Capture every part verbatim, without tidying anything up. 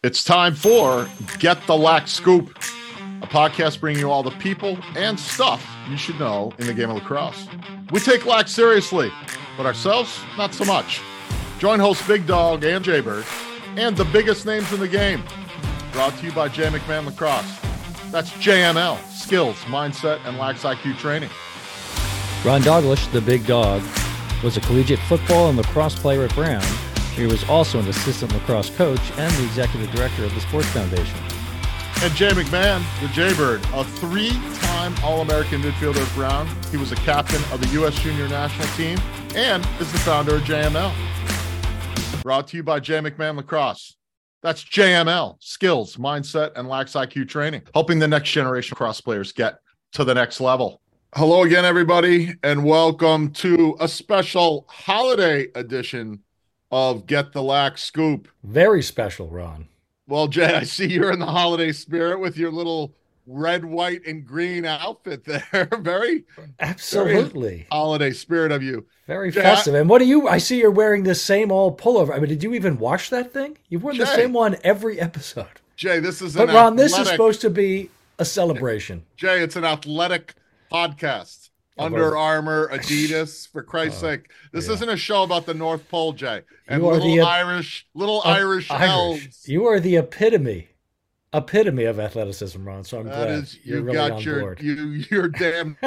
It's time for Get the Lack Scoop, a podcast bringing you all the people and stuff you should know in the game of lacrosse. We take lack seriously, but ourselves, not so much. Join hosts Big Dog and Jaybird and the biggest names in the game. Brought to you by J McMahon Lacrosse. That's J M L, skills, mindset, and lax I Q training. Ron Douglas, the Big Dog, was a collegiate football and lacrosse player at Brown. He was also an assistant lacrosse coach and the executive director of the Sports Foundation. And Jay McMahon, the Jaybird, a three-time All-American midfielder at Brown. He was a captain of the U S Junior National Team and is the founder of J M L. Brought to you by J McMahon Lacrosse. That's J M L, skills, mindset, and lax I Q training, helping the next generation of cross players get to the next level. Hello again, everybody, and welcome to a special holiday edition of Get the Lack Scoop. Very special, Ron. Well, Jay, I see you're in the holiday spirit with your little red, white, and green outfit there. Very, absolutely very holiday spirit of you. Very Jay, festive. I, and what do you? I see you're wearing the same old pullover. I mean, did you even wash that thing? You've worn Jay, the same one every episode. Jay, this is but an Ron, athletic, this is supposed to be a celebration. Jay, it's an athletic podcast. Under Armour, Adidas, for Christ's uh, sake. This yeah. isn't a show about the North Pole, Jay. And you are little the, Irish, little uh, Irish, Irish elves. You are the epitome, epitome of athleticism, Ron. So I'm that glad is, you're you really got on your, board. You, you're damn,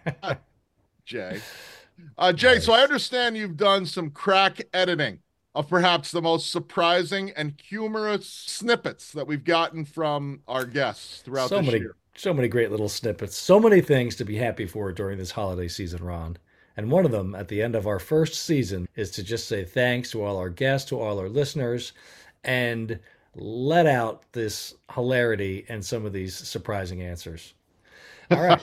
Jay. Uh, Jay, nice. So I understand you've done some crack editing of perhaps the most surprising and humorous snippets that we've gotten from our guests throughout so this many, year. So many great little snippets. So many things to be happy for during this holiday season, Ron. And one of them at the end of our first season is to just say thanks to all our guests, to all our listeners, and let out this hilarity and some of these surprising answers. All right.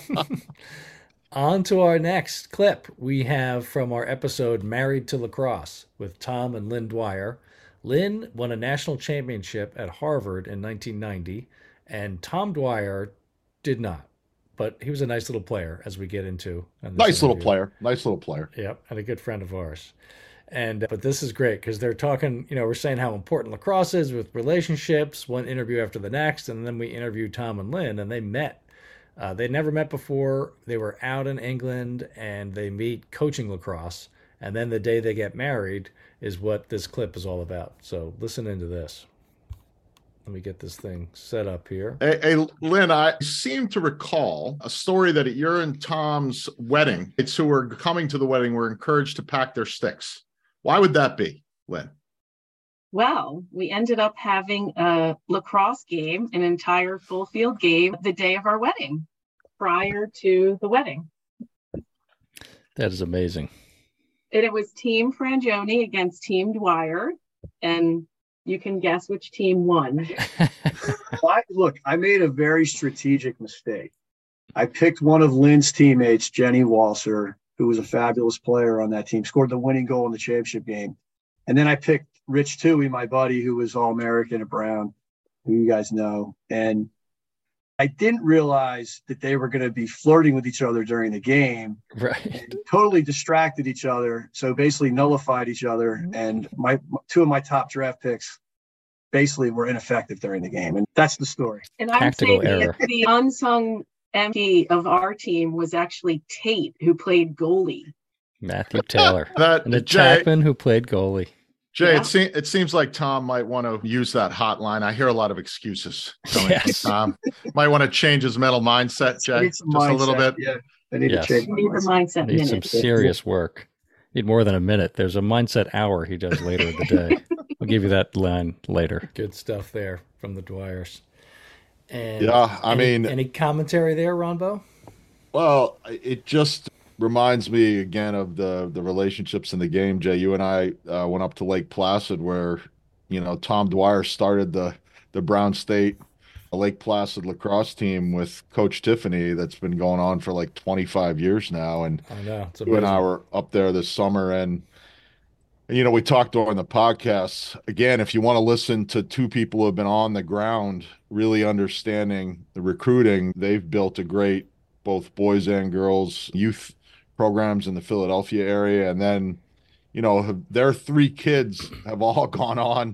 On to our next clip. We have from our episode Married to Lacrosse with Tom and Lynn Dwyer. Lynn won a national championship at Harvard in nineteen ninety. And Tom Dwyer did not, but he was a nice little player, as we get into. Nice little player, nice little player. Yep, and a good friend of ours. And but this is great because they're talking. You know, we're saying how important lacrosse is with relationships. One interview after the next, and then we interviewed Tom and Lynn, and they met. Uh, they'd never met before. They were out in England, and they meet coaching lacrosse. And then the day they get married is what this clip is all about. So listen into this. Let me get this thing set up here. Hey, hey, Lynn, I seem to recall a story that at your and Tom's wedding, it's who were coming to the wedding were encouraged to pack their sticks. Why would that be, Lynn? Well, we ended up having a lacrosse game, an entire full field game, the day of our wedding, prior to the wedding. That is amazing. And it was Team Frangioni against Team Dwyer, and you can guess which team won. Well, I, look, I made a very strategic mistake. I picked one of Lynn's teammates, Jenny Walser, who was a fabulous player on that team, scored the winning goal in the championship game. And then I picked Rich Toohey, my buddy, who was All-American at Brown, who you guys know. And I didn't realize that they were going to be flirting with each other during the game. Right. And totally distracted each other. So basically nullified each other. And my two of my top draft picks basically were ineffective during the game. And that's the story. And I would say the, the unsung M V P of our team was actually Tate, who played goalie. Matthew Taylor. that, and the Jay, Chapman who played goalie. Jay, yeah. it, se- it seems like Tom might want to use that hotline. I hear a lot of excuses coming yes. from Tom. Might want to change his mental mindset, Jay, just mindset, a little bit. Yeah, I need yes. to change my need the mindset. Need some serious work. Need more than a minute. There's a mindset hour he does later in the day. I'll give you that line later. Good stuff there from the Dwyers. And yeah, I any, mean, any commentary there, Ronbo? Well, it just reminds me again of the the relationships in the game. Jay, you and I uh, went up to Lake Placid where, you know, Tom Dwyer started the the Brown State Lake Placid lacrosse team with Coach Tiffany that's been going on for like twenty-five years now. And I know, it's you and I were up there this summer, and you know, we talked during the podcast. Again, if you want to listen to two people who have been on the ground, really understanding the recruiting, they've built a great both boys and girls youth programs in the Philadelphia area. And then, you know, their three kids have all gone on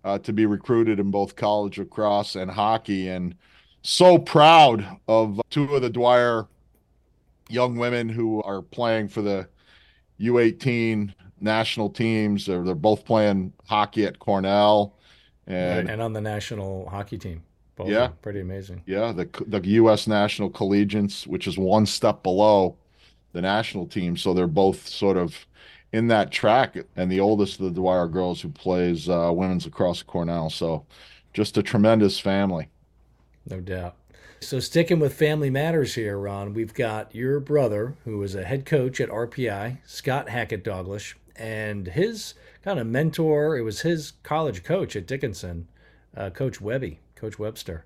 uh, to be recruited in both college lacrosse and hockey. And so proud of two of the Dwyer young women who are playing for the U eighteen national teams. They're, they're both playing hockey at Cornell. And, and on the national hockey team. Both yeah. Pretty amazing. Yeah, the the U S National Collegians, which is one step below the national team. So they're both sort of in that track. And the oldest of the Dwyer girls who plays uh, women's lacrosse at Cornell. So just a tremendous family. No doubt. So sticking with family matters here, Ron, we've got your brother, who is a head coach at R P I, Scott Hackett Douglas, and his kind of mentor, it was his college coach at Dickinson, uh, Coach Webby, Coach Webster.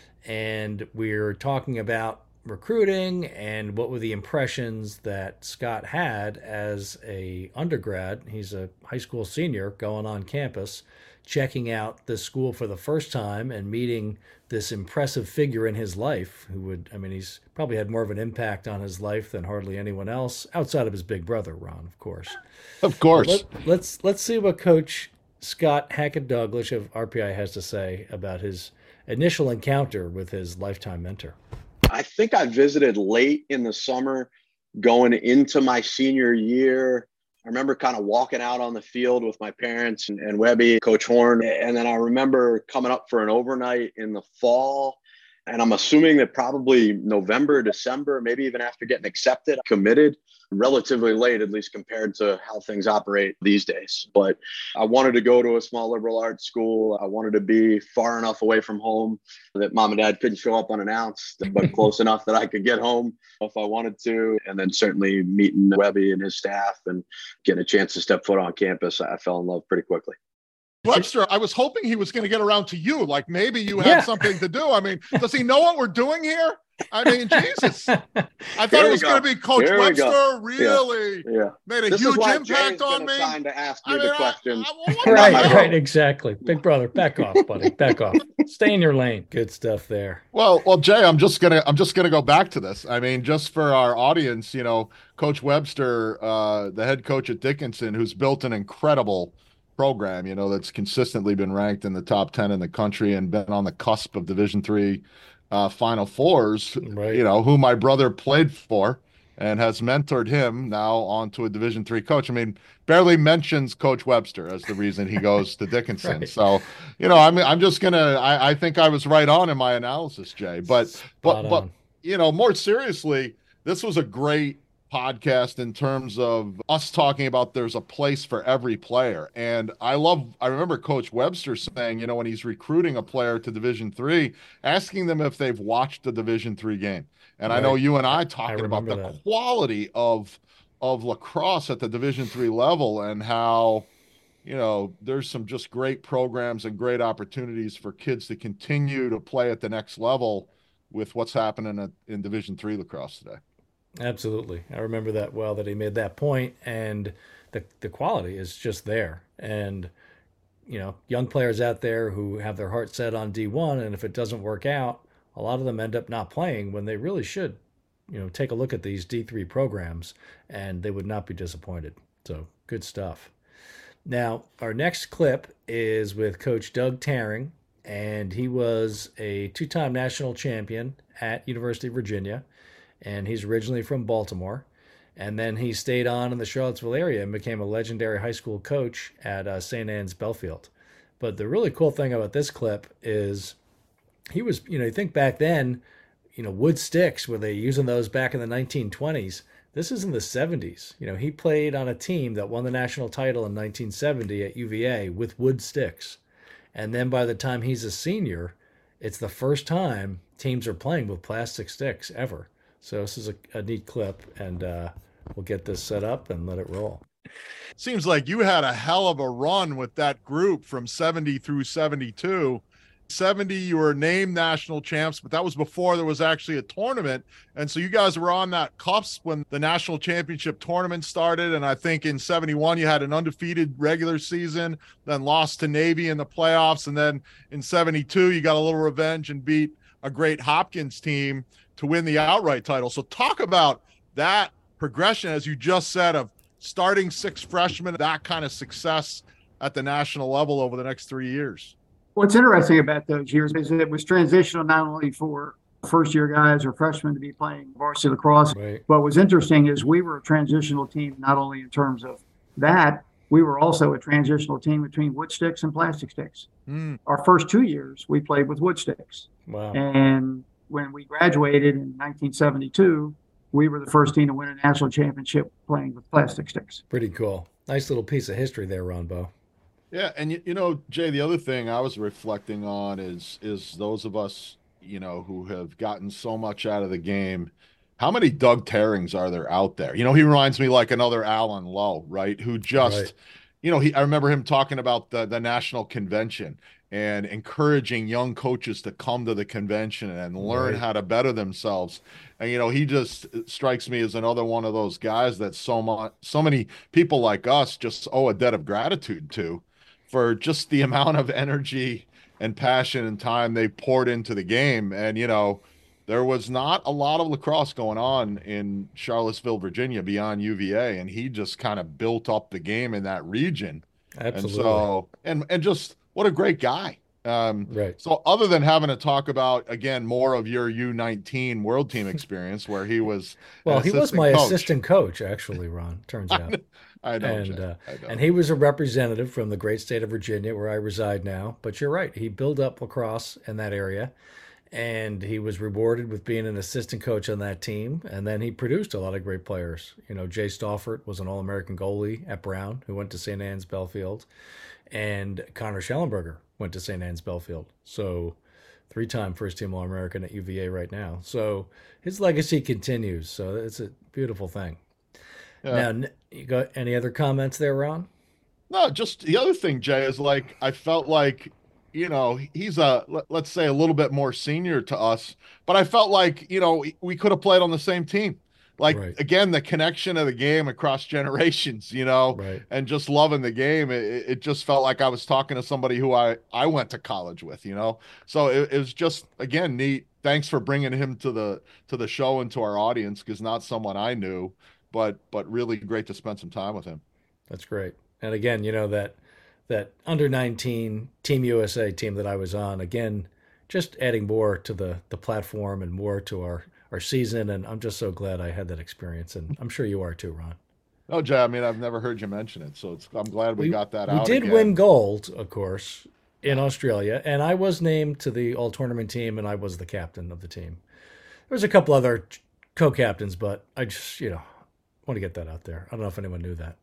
And we're talking about recruiting and what were the impressions that Scott had as a undergrad. He's a high school senior going on campus, checking out the school for the first time and meeting this impressive figure in his life who would, I mean, he's probably had more of an impact on his life than hardly anyone else outside of his big brother, Ron, of course. Of course. Let, let's let's see what Coach Scott Hackett Douglas of R P I has to say about his initial encounter with his lifetime mentor. I think I visited late in the summer going into my senior year. I remember kind of walking out on the field with my parents and, and Webby, Coach Horn. And then I remember coming up for an overnight in the fall. And I'm assuming that probably November, December, maybe even after getting accepted, committed relatively late, at least compared to how things operate these days. But I wanted to go to a small liberal arts school. I wanted to be far enough away from home that mom and dad couldn't show up unannounced, but close enough that I could get home if I wanted to. And then certainly meeting Webby and his staff and getting a chance to step foot on campus, I fell in love pretty quickly. Webster, I was hoping he was going to get around to you. Like maybe you had Yeah. something to do. I mean, does he know what we're doing here? I mean, Jesus. I thought Here it we was go. going to be Coach Here we Webster. go. Really Yeah. made a This huge is why impact Jay's on been me. assigned to ask you I mean, the I- questions. I- what Right, the hell? right, exactly. Big brother, back off, buddy. Back off. Stay in your lane. Good stuff there. Well, well, Jay, I'm just gonna I'm just gonna go back to this. I mean, just for our audience, you know, Coach Webster, uh, the head coach at Dickinson, who's built an incredible program, you know, that's consistently been ranked in the top ten in the country and been on the cusp of Division three uh, Final Fours. Right. You know, who my brother played for and has mentored him now onto a Division three coach. I mean, barely mentions Coach Webster as the reason he goes to Dickinson. Right. So, you know, I'm I'm just gonna. I, I think I was right on in my analysis, Jay. But but Spot but on. you know, more seriously, this was a great podcast in terms of us talking about there's a place for every player. And I love, I remember Coach Webster saying, you know, when he's recruiting a player to Division three, asking them if they've watched a Division three game. And I know Right. you and I talking about remember the that. quality of of lacrosse at the Division three level and how, you know, there's some just great programs and great opportunities for kids to continue to play at the next level with what's happening at, in Division three lacrosse today. Absolutely. I remember that well, that he made that point, and the the quality is just there. And, you know, young players out there who have their heart set on D one, and if it doesn't work out, a lot of them end up not playing when they really should, you know, take a look at these D three programs, and they would not be disappointed. So good stuff. Now, our next clip is with Coach Doug Taring, and he was a two-time national champion at University of Virginia. And he's originally from Baltimore. And then he stayed on in the Charlottesville area and became a legendary high school coach at uh, Saint Anne's Belfield. But the really cool thing about this clip is he was, you know, you think back then, you know, wood sticks, were they using those back in the nineteen twenties? This is in the seventies. You know, he played on a team that won the national title in nineteen seventy at U V A with wood sticks. And then by the time he's a senior, it's the first time teams are playing with plastic sticks ever. So this is a, a neat clip, and uh, we'll get this set up and let it roll. Seems like you had a hell of a run with that group from seventy through seventy-two. seventy, you were named national champs, but that was before there was actually a tournament. And so you guys were on that cusp when the national championship tournament started. And I think in seventy-one, you had an undefeated regular season, then lost to Navy in the playoffs. And then in seventy-two, you got a little revenge and beat a great Hopkins team to win the outright title. So talk about that progression, as you just said, of starting six freshmen, that kind of success at the national level over the next three years. What's interesting about those years is that it was transitional not only for first year guys or freshmen to be playing varsity lacrosse. Right. What was interesting is we were a transitional team, not only in terms of that, we were also a transitional team between wood sticks and plastic sticks. Mm. Our first two years, we played with wood sticks. Wow. And when we graduated in nineteen seventy-two, we were the first team to win a national championship playing with plastic sticks. Pretty cool. Nice little piece of history there, Ron Bo. Yeah, and you, you know, Jay, the other thing I was reflecting on is is those of us, you know, who have gotten so much out of the game. How many Doug Terrings are there out there? You know, he reminds me like another Alan Lowe, right? Who just, Right. you know, he I remember him talking about the the national convention and encouraging young coaches to come to the convention and learn Right. how to better themselves. And you know, he just strikes me as another one of those guys that so much, so many people like us just owe a debt of gratitude to, for just the amount of energy and passion and time they poured into the game. And you know, there was not a lot of lacrosse going on in Charlottesville, Virginia, beyond U V A, and he just kind of built up the game in that region. Absolutely. And so, and and just what a great guy. Um, Right. So, other than having to talk about again more of your U nineteen World Team experience, where he was Well, an he was assistant my coach. assistant coach, actually, Ron, turns out. I know, and Jay, uh, I know. and he was a representative from the great state of Virginia, where I reside now. But you're right, he built up lacrosse in that area, and he was rewarded with being an assistant coach on that team. And then he produced a lot of great players. You know, Jay Stauffer was an All-American goalie at Brown, who went to Saint Anne's Belfield, and Connor Schellenberger went to Saint Anne's Belfield. So three-time first-team All-American at U V A right now. So his legacy continues. So it's a beautiful thing. Yeah. Now, you got any other comments there, Ron? No, just the other thing, Jay, is like I felt like, you know, he's a let, let's say a little bit more senior to us, but I felt like, you know, we could have played on the same team. Like Right. again, the connection of the game across generations, you know, Right. and just loving the game. It, it just felt like I was talking to somebody who I I went to college with, you know. So it, it was just again neat. Thanks for bringing him to the to the show and to our audience, because not someone I knew, but but really great to spend some time with him. That's great. And again, you know, that that under nineteen Team U S A team that I was on, again, just adding more to the the platform and more to our our season. And I'm just so glad I had that experience, and I'm sure you are too, Ron. Oh, Jay, I mean, I've never heard you mention it, so it's, I'm glad we, got that we out. did again. win gold, of course, in Australia, and I was named to the all tournament team, and I was the captain of the team. There was a couple other co-captains, but I just, you know, want to get that out there. I don't know if anyone knew that.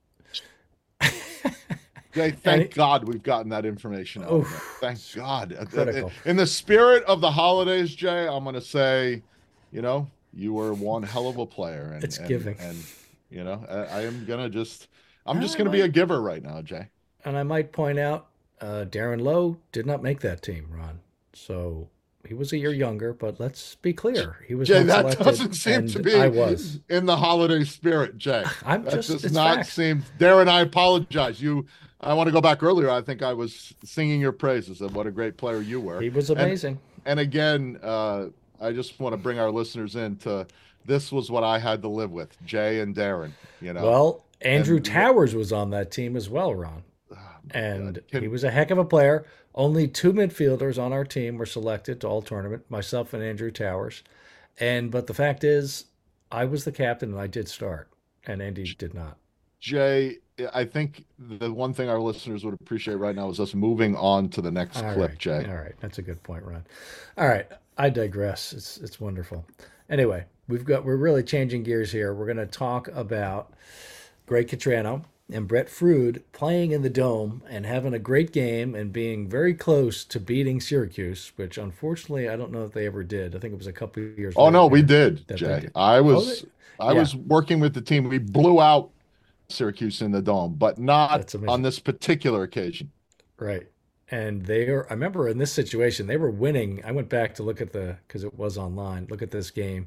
Jay, thank it- God we've gotten that information out. Oof. Thank God. Critical. In the spirit of the holidays, Jay, I'm going to say, you know, you were one hell of a player. And, It's and, giving. And, you know, I, I am going to just, I'm just I going to be a might- giver right now, Jay. And I might point out, uh, Darren Lowe did not make that team, Ron. So he was a year younger, but let's be clear. He was Jay, not that selected, doesn't seem to and be I was. in the holiday spirit, Jay. I'm That just, does it's not facts. seem, Darren, I apologize. You, I want to go back earlier. I think I was singing your praises of what a great player you were. He was And- amazing. And again, uh, I just want to bring our listeners into this was what I had to live with, Jay and Darren. You know, Well, Andrew and- Towers was on that team as well, Ron. Oh, my And God. Can- he was a heck of a player. Only two midfielders on our team were selected to all tournament, myself and Andrew Towers. And but the fact is, I was the captain and I did start, and Andy did not. Jay, I think the one thing our listeners would appreciate right now is us moving on to the next All clip, right. Jay. All right, that's a good point, Ron. All right, I digress. It's it's wonderful. Anyway, we've got we're really changing gears here. We're going to talk about Greg Catrano and Brett Frood playing in the Dome and having a great game and being very close to beating Syracuse, which unfortunately I don't know if they ever did. I think it was a couple of years. Oh no, later we did, that they Jay. did. I was Oh, they- I yeah. was working with the team. We blew out Syracuse in the Dome, but not That's amazing. on this particular occasion. Right. And they are, I remember in this situation, they were winning. I went back to look at the, because it was online, look at this game.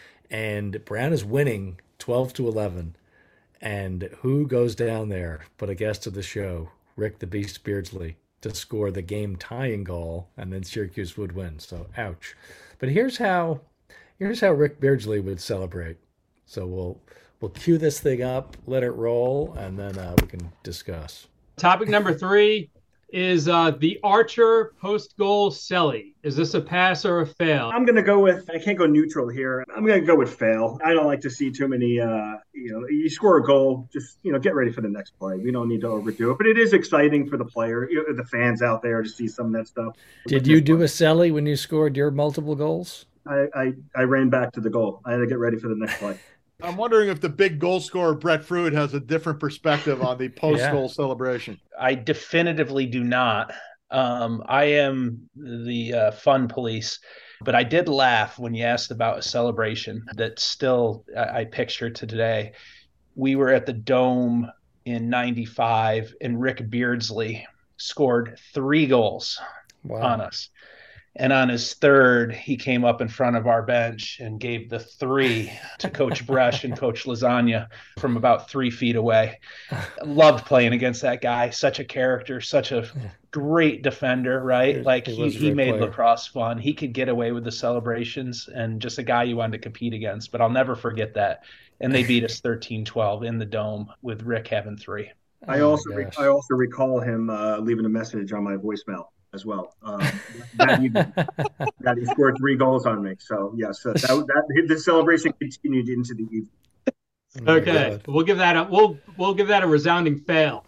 And Brown is winning twelve to eleven. And who goes down there but a guest of the show, Rick the Beast Beardsley, to score the game tying goal, and then Syracuse would win. So, ouch. But here's how, here's how Rick Beardsley would celebrate. So we'll we'll cue this thing up, let it roll, and then uh, we can discuss. Topic number three is uh, the Archer post-goal celly. Is this a pass or a fail? I'm going to go with, I can't go neutral here. I'm going to go with fail. I don't like to see too many, uh, you know, you score a goal, just, you know, get ready for the next play. We don't need to overdo it. But it is exciting for the player, you know, the fans out there to see some of that stuff. Did you do a celly when you scored your multiple goals? I, I, I ran back to the goal. I had to get ready for the next play. I'm wondering if the big goal scorer, Brett Fruit, has a different perspective on the post-goal yeah. celebration. I definitively do not. Um, I am the uh, fun police, but I did laugh when you asked about a celebration that still I, I picture to today. We were at the Dome in ninety-five, and Rick Beardsley scored three goals wow. on us. And on his third, he came up in front of our bench and gave the three to Coach Bresch and Coach Lasagna from about three feet away. Loved playing against that guy. Such a character, such a great defender, right? Like he, he, he made player. lacrosse fun. He could get away with the celebrations and just a guy you wanted to compete against. But I'll never forget that. And they beat us thirteen twelve in the Dome with Rick having three. I also oh re- I also recall him uh, leaving a message on my voicemail as well. Um, that, evening, that he scored three goals on me. So yes, that, that the celebration continued into the evening. Okay, oh we'll give that a we'll we'll give that a resounding fail.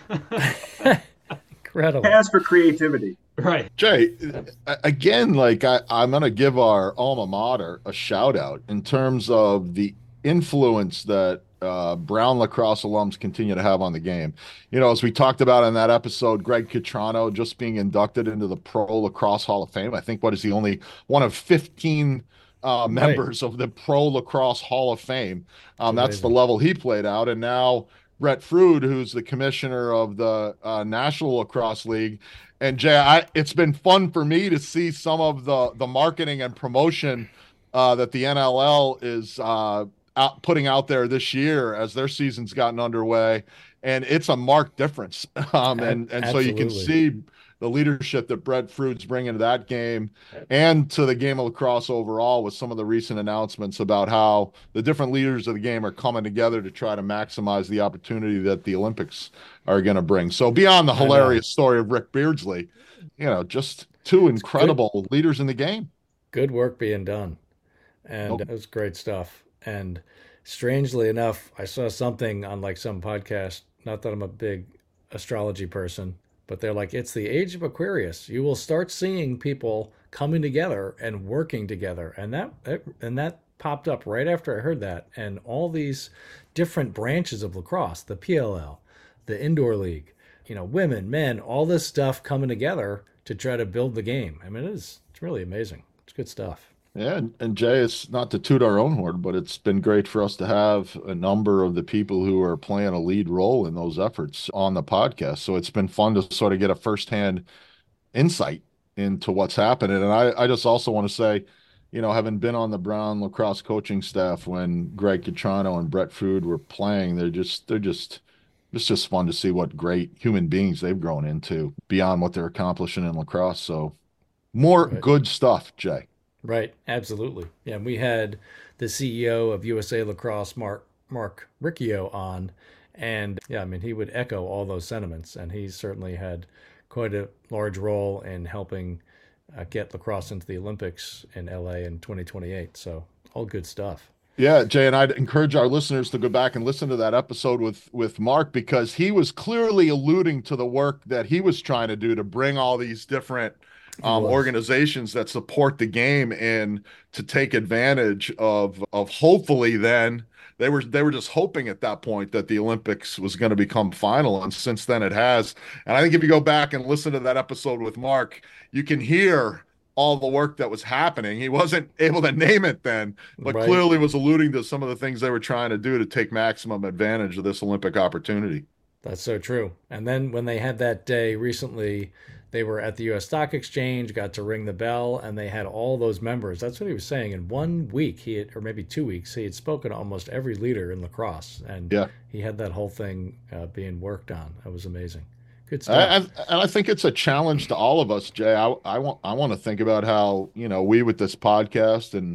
Incredible. Pass for creativity. Right. Jay, again, like I, I'm going to give our alma mater a shout out in terms of the influence that uh, Brown lacrosse alums continue to have on the game. You know, as we talked about in that episode, Greg Catrano just being inducted into the Pro Lacrosse Hall of Fame. I think what is the only one of fifteen uh, members right. of the Pro Lacrosse Hall of Fame. Um, that's, that's the level he played out. And now Brett Fruit, who's the commissioner of the uh, National Lacrosse League. And Jay, I, it's been fun for me to see some of the, the marketing and promotion uh, that the N L L is uh, out, putting out there this year as their season's gotten underway. And it's a marked difference. Um, and and so you can see the leadership that Brett Fruit's bringing to that game and to the game of lacrosse overall with some of the recent announcements about how the different leaders of the game are coming together to try to maximize the opportunity that the Olympics are going to bring. So beyond the hilarious story of Rick Beardsley, you know, just two incredible leaders in the game. Good work being done. And okay. It was great stuff. And strangely enough, I saw something on like some podcast, not that I'm a big astrology person, but they're like, it's the age of Aquarius. You will start seeing people coming together and working together. And that and that popped up right after I heard that. And all these different branches of lacrosse, the P L L, the indoor league, you know, women, men, all this stuff coming together to try to build the game. I mean, it is, it's really amazing. It's good stuff. Yeah, and, and Jay, it's not to toot our own horn, but it's been great for us to have a number of the people who are playing a lead role in those efforts on the podcast. So it's been fun to sort of get a firsthand insight into what's happening. And I, I just also want to say, you know, having been on the Brown lacrosse coaching staff when Greg Catrano and Brett Fruit were playing, they're just, they're just, it's just fun to see what great human beings they've grown into beyond what they're accomplishing in lacrosse. So more right. good stuff, Jay. Right, absolutely. Yeah, we had the C E O of U S A Lacrosse, Mark Mark Riccio, on, and yeah, I mean, he would echo all those sentiments, and he certainly had quite a large role in helping uh, get lacrosse into the Olympics in L A in twenty twenty-eight. So all good stuff. Yeah, Jay, and I'd encourage our listeners to go back and listen to that episode with with Mark, because he was clearly alluding to the work that he was trying to do to bring all these different Um, organizations that support the game and to take advantage of of hopefully then they were they were just hoping at that point that the Olympics was going to become final, and since then it has. And I think if you go back and listen to that episode with Mark, you can hear all the work that was happening. He wasn't able to name it then, but right. clearly was alluding to some of the things they were trying to do to take maximum advantage of this Olympic opportunity. That's so true. And then when they had that day recently, they were at the U S Stock Exchange, got to ring the bell, and they had all those members. That's what he was saying. In one week, he had, or maybe two weeks, he had spoken to almost every leader in lacrosse, and yeah. he had that whole thing uh, being worked on. That was amazing. Good stuff. I, I, and I think it's a challenge to all of us, Jay. I, I want I want to think about how, you know, we with this podcast and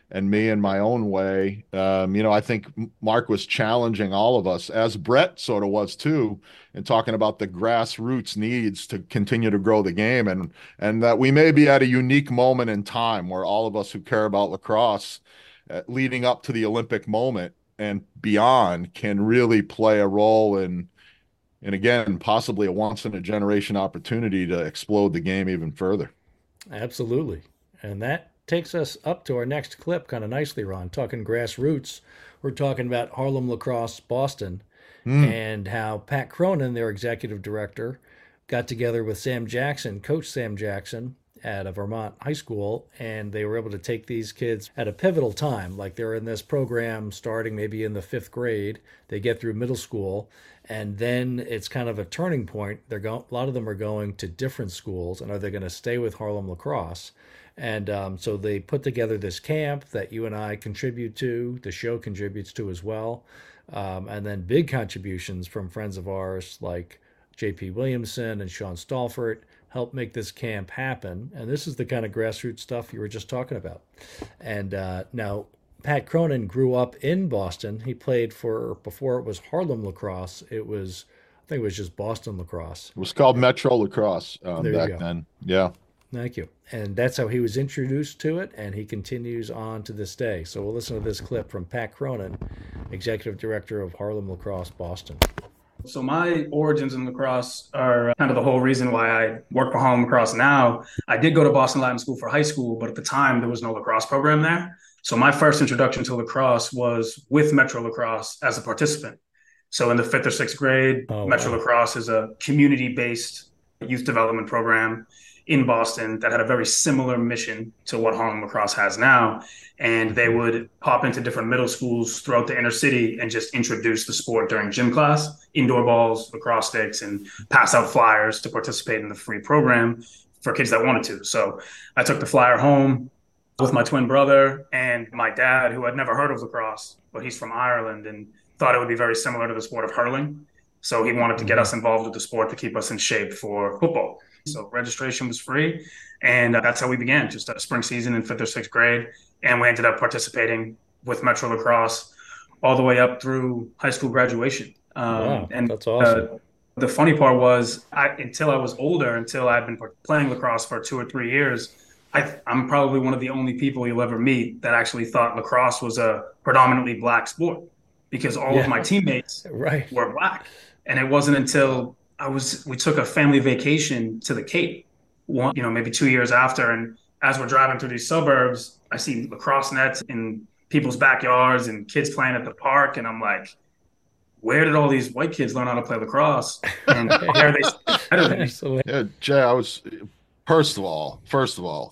and me in my own way. Um, you know, I think Mark was challenging all of us, as Brett sort of was too, and talking about the grassroots needs to continue to grow the game, and and that we may be at a unique moment in time where all of us who care about lacrosse, uh, leading up to the Olympic moment and beyond, can really play a role in, and again, possibly a once in a generation opportunity to explode the game even further. Absolutely. And that takes us up to our next clip kind of nicely, Ron. Talking grassroots, we're talking about Harlem Lacrosse Boston mm. and how Pat Cronin, their executive director, got together with Sam Jackson, Coach Sam Jackson, at a Vermont high school, and they were able to take these kids at a pivotal time. Like they're in this program starting maybe in the fifth grade. They get through middle school, and then it's kind of a turning point. They're going, a lot of them are going to different schools, and are they going to stay with Harlem Lacrosse? And um, so they put together this camp that you and I contribute to, the show contributes to as well. Um, and then big contributions from friends of ours like J P Williamson and Sean Stalfort helped make this camp happen. And this is the kind of grassroots stuff you were just talking about. And uh, now Pat Cronin grew up in Boston. He played for, before it was Harlem Lacrosse, it was, I think it was just Boston Lacrosse. It was called Metro Lacrosse um, back then. Yeah. Thank you. And that's how he was introduced to it, and he continues on to this day. So we'll listen to this clip from Pat Cronin, Executive Director of Harlem Lacrosse Boston. So my origins in lacrosse are kind of the whole reason why I work for Harlem Lacrosse now. I did go to Boston Latin School for high school, but at the time there was no lacrosse program there. So my first introduction to lacrosse was with Metro Lacrosse as a participant. So in the fifth or sixth grade, oh, Metro wow. Lacrosse is a community-based youth development program in Boston that had a very similar mission to what Harlem Lacrosse has now. And they would pop into different middle schools throughout the inner city and just introduce the sport during gym class, indoor balls, lacrosse sticks, and pass out flyers to participate in the free program for kids that wanted to. So I took the flyer home with my twin brother and my dad, who had never heard of lacrosse, but he's from Ireland and thought it would be very similar to the sport of hurling. So he wanted to get us involved with the sport to keep us in shape for football. So registration was free, and uh, that's how we began, just a spring season in fifth or sixth grade. And we ended up participating with Metro Lacrosse all the way up through high school graduation. Um, wow, and that's awesome. Uh, the funny part was, I, until I was older, until I'd been playing lacrosse for two or three years, I, I'm probably one of the only people you'll ever meet that actually thought lacrosse was a predominantly black sport, because all yeah. of my teammates right. were black. And it wasn't until I was, we took a family vacation to the Cape, one, you know, maybe two years after. And as we're driving through these suburbs, I see lacrosse nets in people's backyards and kids playing at the park. And I'm like, where did all these white kids learn how to play lacrosse? And where are they better than me? Yeah, Jay, I was, first of all, first of all,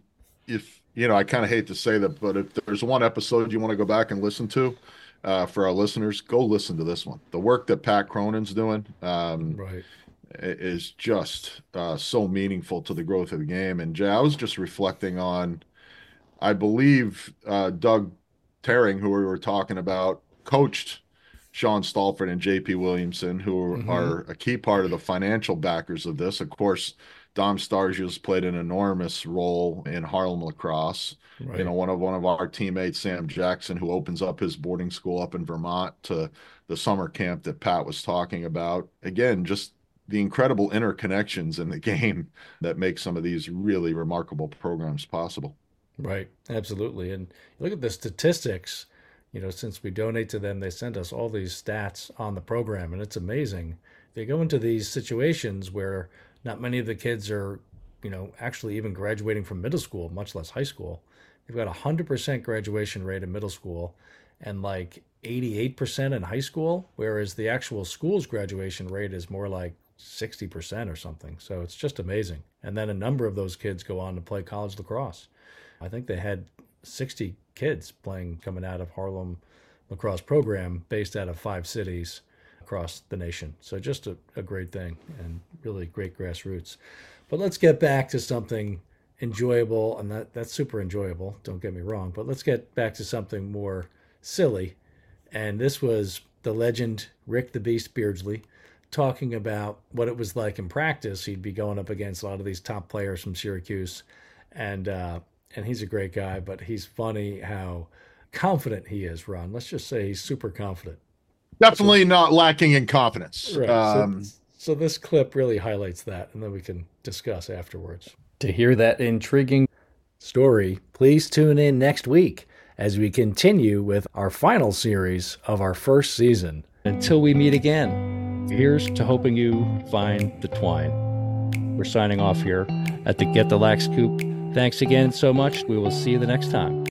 if, you know, I kind of hate to say that, but if there's one episode you want to go back and listen to, Uh, for our listeners, go listen to this one. The work that Pat Cronin's doing um, right. is just uh, so meaningful to the growth of the game. And Jay, I was just reflecting on, I believe uh, Doug Terring, who we were talking about, coached Sean Stalfort and J P Williamson, who mm-hmm. are a key part of the financial backers of this. Of course, Dom Stargius played an enormous role in Harlem Lacrosse. Right. You know, one of one of our teammates, Sam Jackson, who opens up his boarding school up in Vermont, to the summer camp that Pat was talking about. Again, just the incredible interconnections in the game that make some of these really remarkable programs possible. Right, absolutely. And look at the statistics. You know, since we donate to them, they send us all these stats on the program, and it's amazing. They go into these situations where not many of the kids are, you know, actually even graduating from middle school, much less high school. They've got a one hundred percent graduation rate in middle school and like eighty-eight percent in high school, whereas the actual school's graduation rate is more like sixty percent or something. So it's just amazing. And then a number of those kids go on to play college lacrosse. I think they had sixty kids playing coming out of Harlem Lacrosse program based out of five cities across the nation. So just a, a great thing and really great grassroots. But let's get back to something enjoyable, and that that's super enjoyable, don't get me wrong, but let's get back to something more silly. And this was the legend Rick the Beast Beardsley talking about what it was like in practice. He'd be going up against a lot of these top players from Syracuse, and uh and he's a great guy, but he's funny how confident he is, Ron. Let's just say he's super confident. Definitely so, not lacking in confidence. Right. Um, so, so this clip really highlights that, and then we can discuss afterwards. To hear that intriguing story, please tune in next week as we continue with our final series of our first season. Until we meet again, here's to hoping you find the twine. We're signing off here at the Get the Lax Coop. Thanks again so much. We will see you the next time.